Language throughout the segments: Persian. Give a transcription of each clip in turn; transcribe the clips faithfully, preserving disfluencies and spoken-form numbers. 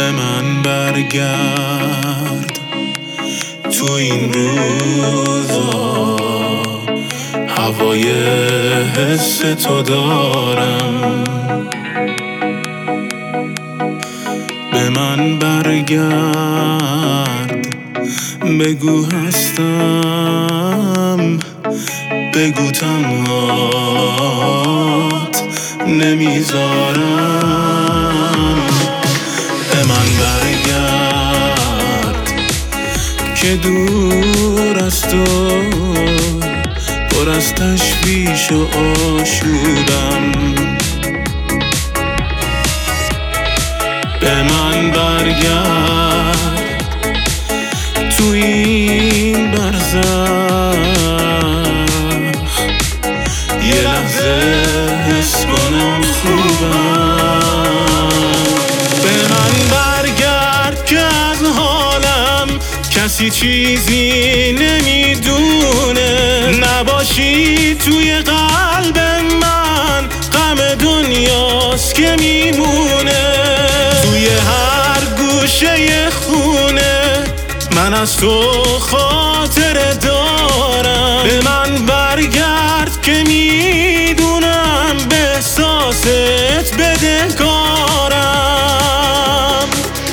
به من برگرد تو این روزا، هوای حس تو دارم. به من برگرد بگو هستم، بگو تنهات نمیذارم. به من برگرد که دور از تو پر از تشویش و آشوبم. به من برگرد تو این برزخ، یه لحظه حس کنم خوبم. به من برگرد که از حالم کسی چیزی نمیدونه، نباشی توی قلب من غم دنیاست که میمونه. توی هر گوشه خونه من از تو خاطره دارم. به من برگرد که میدونم به احساست بدهکارم.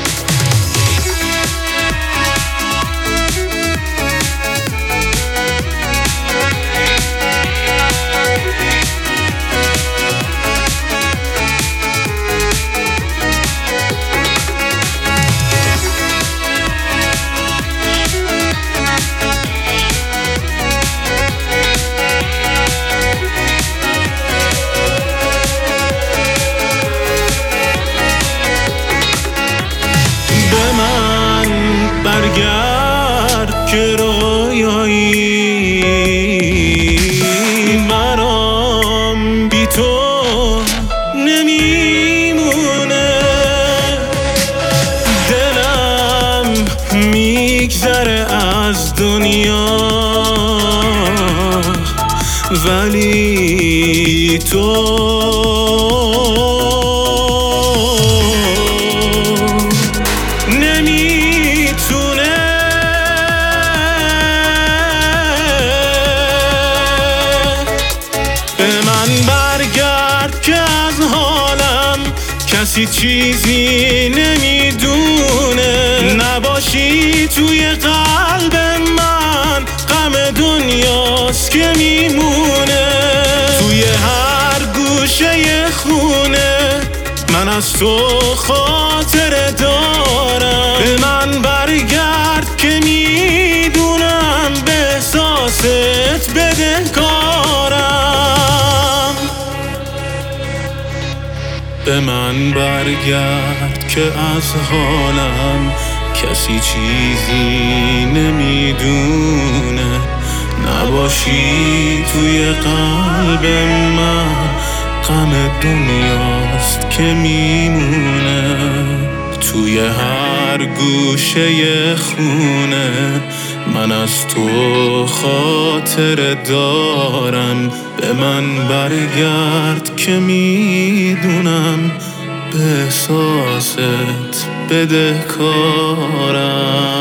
برگرد که رویایی برام بی تو نمیمونه. دلم میگذره از دنیا ولی تو کسی چیزی نمیدونه، نباشی توی قلب من غم دنیاست که میمونه. توی هر گوشه خونه من از تو خاطره دارم. به من برگرد که میدونم به احساست بدهکارم. به من برگرد که از حالم کسی چیزی نمیدونه، نباشی توی قلب من غم دنیاست که میمونه. توی هر گوشه خونه من از تو خاطره دارم. به من برگرد که میدونم به احساست بدهکارم.